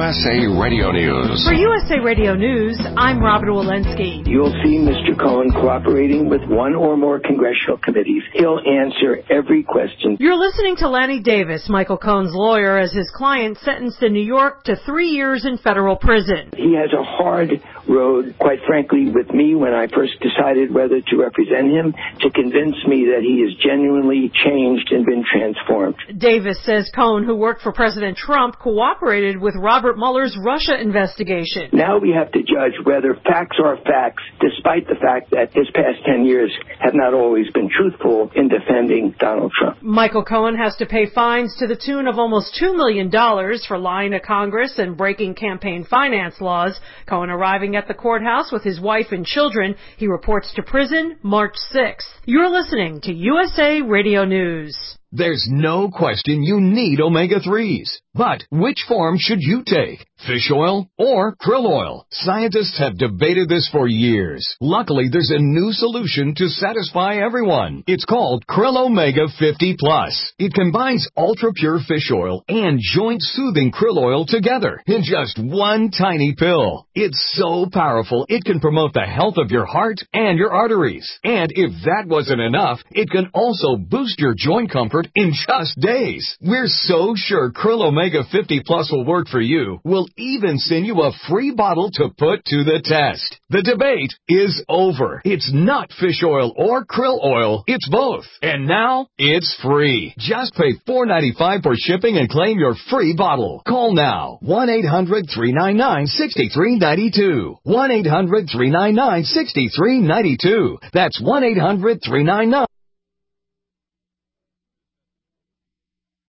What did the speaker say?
USA Radio News. For USA Radio News, I'm Robin Walensky. You'll see Mr. Cohen cooperating with one or more congressional committees. He'll answer every question. You're listening to Lanny Davis, Michael Cohen's lawyer, as his client sentenced in New York to 3 years in federal prison. He has a hard road, quite frankly, with me when I first decided whether to represent him, to convince me that he is genuinely changed and been transformed. Davis says Cohen, who worked for President Trump, cooperated with Robert Mueller's Russia investigation. Now we have to judge whether facts are facts, despite the fact that his past 10 years have not always been truthful in defending Donald Trump. Michael Cohen has to pay fines to the tune of almost $2 million for lying to Congress and breaking campaign finance laws. Cohen arriving at the courthouse with his wife and children. He reports to prison March 6th. You're listening to USA Radio News. There's no question you need omega-3s. But which form should you take? Fish oil or krill oil? Scientists have debated this for years. Luckily, there's a new solution to satisfy everyone. It's called Krill Omega 50 Plus. It combines ultra-pure fish oil and joint-soothing krill oil together in just one tiny pill. It's so powerful, it can promote the health of your heart and your arteries. And if that wasn't enough, it can also boost your joint comfort in just days. We're so sure Krill Omega 50 Plus will work for you. We'll even send you a free bottle to put to the test. The debate is over. It's not fish oil or krill oil. It's both. And now it's free. Just pay $4.95 for shipping and claim your free bottle. Call now. 1-800-399-6392. 1-800-399-6392. That's 1-800-399